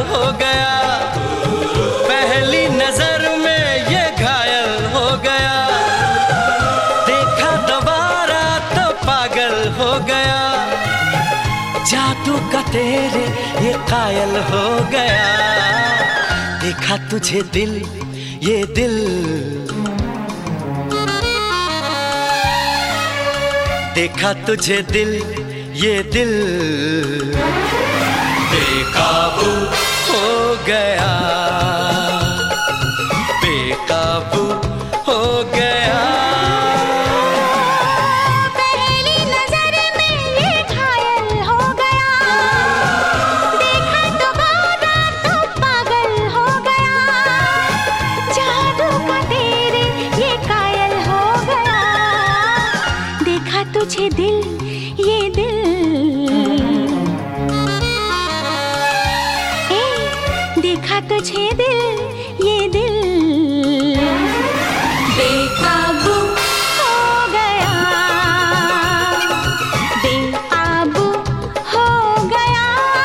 हो गया, पहली नजर में ये घायल हो गया, देखा दोबारा तो पागल हो गया, जादू का तेरे ये कायल हो गया, देखा तुझे दिल ये दिल, देखा तुझे दिल ये दिल, बेकाबू हो गया, बेकाबू हो गया। पहली नजर में ये घायल हो गया, देखा दोबारा तो पागल हो गया, जादू का तेरे ये कायल हो गया, देखा तुझे दिल ये दिल, देखा तुझे दिल ये दिल, बेकाबू हो गया, बेकाबू हो गया।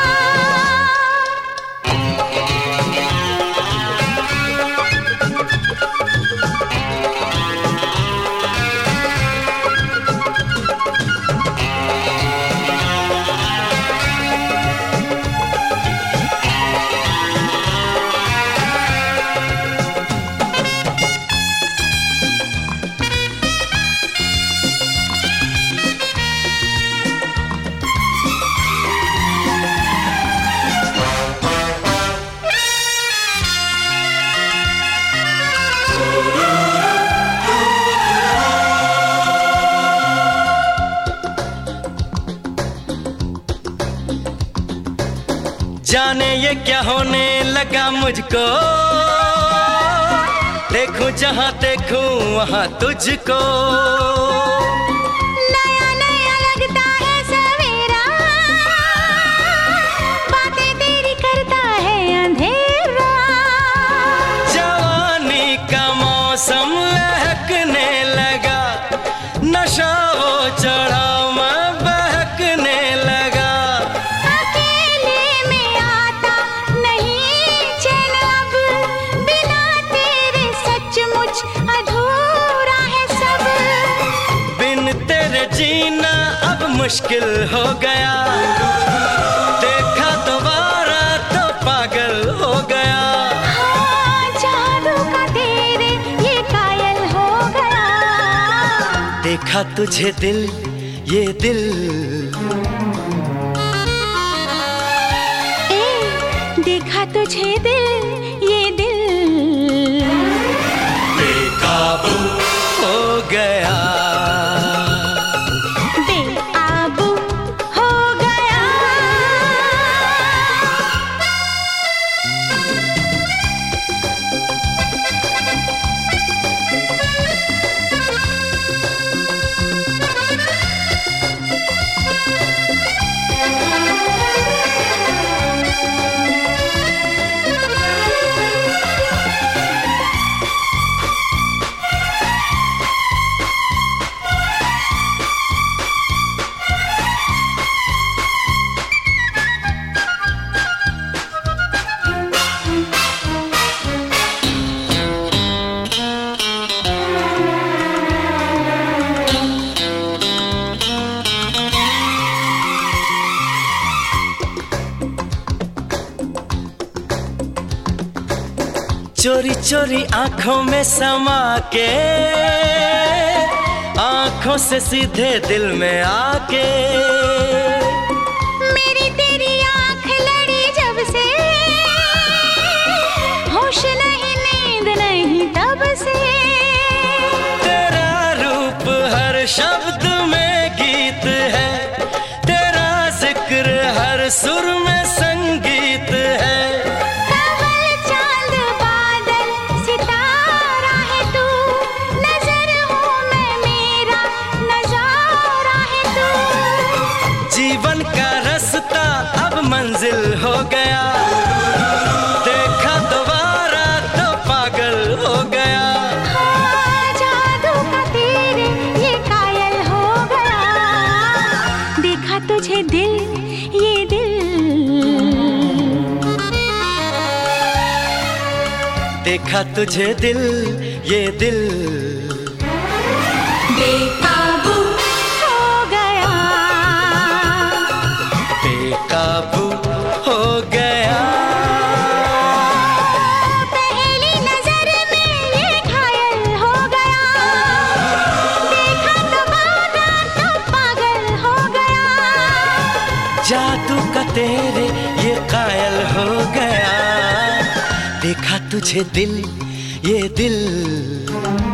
जाने ये क्या होने लगा मुझको, देखूं जहां देखूं वहां तुझको, नया नया लगता है सवेरा, बातें तेरी करता है अंधेरा, जवानी का मौसम लहकने लगा, नशा वो चढ़ा मैं बहकने लगा, अकेले में आता नहीं चैन अब, बिना तेरे सचमुच अधूरा है सब, बिन तेरे जीना अब मुश्किल हो गया, देखा दोबारा तो पागल हो गया, हाँ, जादू का तेरे ये कायल हो गया, देखा तुझे दिल ये दिल, देखा तुझे दिल ये दिल, बेकाबू हो गया, बेकाबू हो गया। चोरी चोरी आंखों में समा के, आंखों से सीधे दिल में आके, मेरी तेरी आंख लड़ी जब से, होश नहीं नींद नहीं तब से, तेरा रूप हर शब्द में गीत है, तेरा जिक्र हर सुर में संगीत है, कमल चांद बादल सितारा है तू, नजर हूँ मैं मेरा नजारा है तू, जीवन का रास्ता अब मंजिल हो गया, देखा दोबारा तो पागल हो गया, हाँ, जादू का तेरे ये कायल देखा तुझे दिल, ये दिल बेकाबू हो गया, बेकाबू हो गया। पहली नजर में ये घायल हो गया, देखा दोबारा तो पागल हो गया। जादू का तेरे ये कायल हो गया। देखा तुझे दिल, ये दिल